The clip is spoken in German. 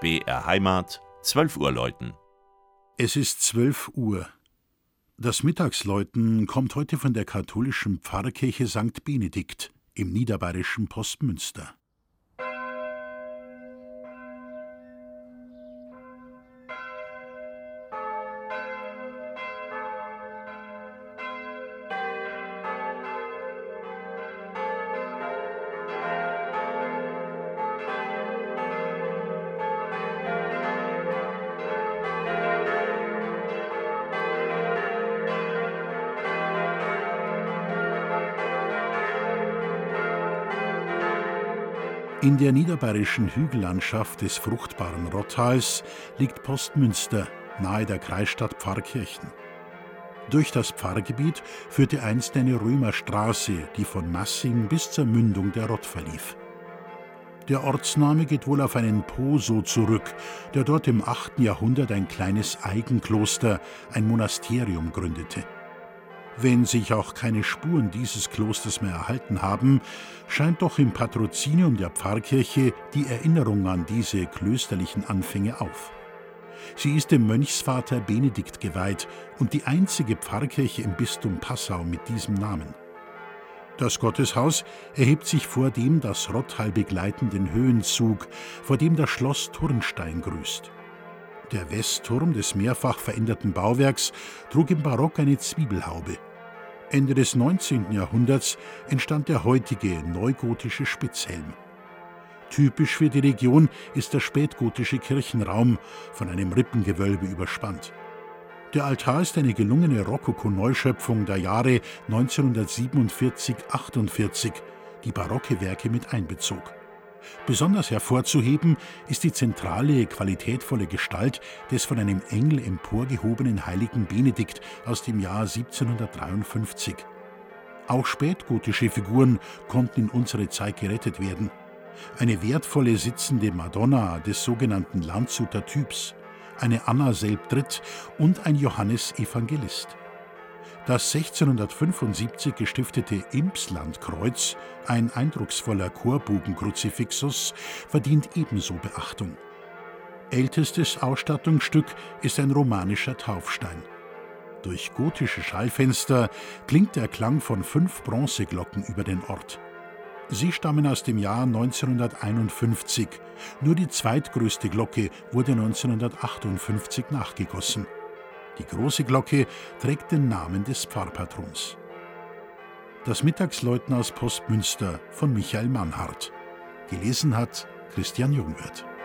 BR Heimat, 12 Uhr läuten. Es ist 12 Uhr. Das Mittagsläuten kommt heute von der katholischen Pfarrkirche St. Benedikt im niederbayerischen Postmünster. In der niederbayerischen Hügellandschaft des fruchtbaren Rottals liegt Postmünster, nahe der Kreisstadt Pfarrkirchen. Durch das Pfarrgebiet führte einst eine Römerstraße, die von Massing bis zur Mündung der Rott verlief. Der Ortsname geht wohl auf einen Poso zurück, der dort im 8. Jahrhundert ein kleines Eigenkloster, ein Monasterium gründete. Wenn sich auch keine Spuren dieses Klosters mehr erhalten haben, scheint doch im Patrozinium der Pfarrkirche die Erinnerung an diese klösterlichen Anfänge auf. Sie ist dem Mönchsvater Benedikt geweiht und die einzige Pfarrkirche im Bistum Passau mit diesem Namen. Das Gotteshaus erhebt sich vor dem das Rottal begleitenden Höhenzug, vor dem das Schloss Turnstein grüßt. Der Westturm des mehrfach veränderten Bauwerks trug im Barock eine Zwiebelhaube. Ende des 19. Jahrhunderts entstand der heutige neugotische Spitzhelm. Typisch für die Region ist der spätgotische Kirchenraum, von einem Rippengewölbe überspannt. Der Altar ist eine gelungene Rokoko-Neuschöpfung der Jahre 1947-48, die barocke Werke mit einbezog. Besonders hervorzuheben ist die zentrale, qualitätvolle Gestalt des von einem Engel emporgehobenen heiligen Benedikt aus dem Jahr 1753. Auch spätgotische Figuren konnten in unsere Zeit gerettet werden. Eine wertvolle sitzende Madonna des sogenannten Landshuter Typs, eine Anna selbdritt und ein Johannes Evangelist. Das 1675 gestiftete Impslandkreuz, ein eindrucksvoller Chorbogenkruzifixus, verdient ebenso Beachtung. Ältestes Ausstattungsstück ist ein romanischer Taufstein. Durch gotische Schallfenster klingt der Klang von 5 Bronzeglocken über den Ort. Sie stammen aus dem Jahr 1951. Nur die zweitgrößte Glocke wurde 1958 nachgegossen. Die große Glocke trägt den Namen des Pfarrpatrons. Das Mittagsläuten aus Postmünster von Michael Mannhardt. Gelesen hat Christian Jungwirth.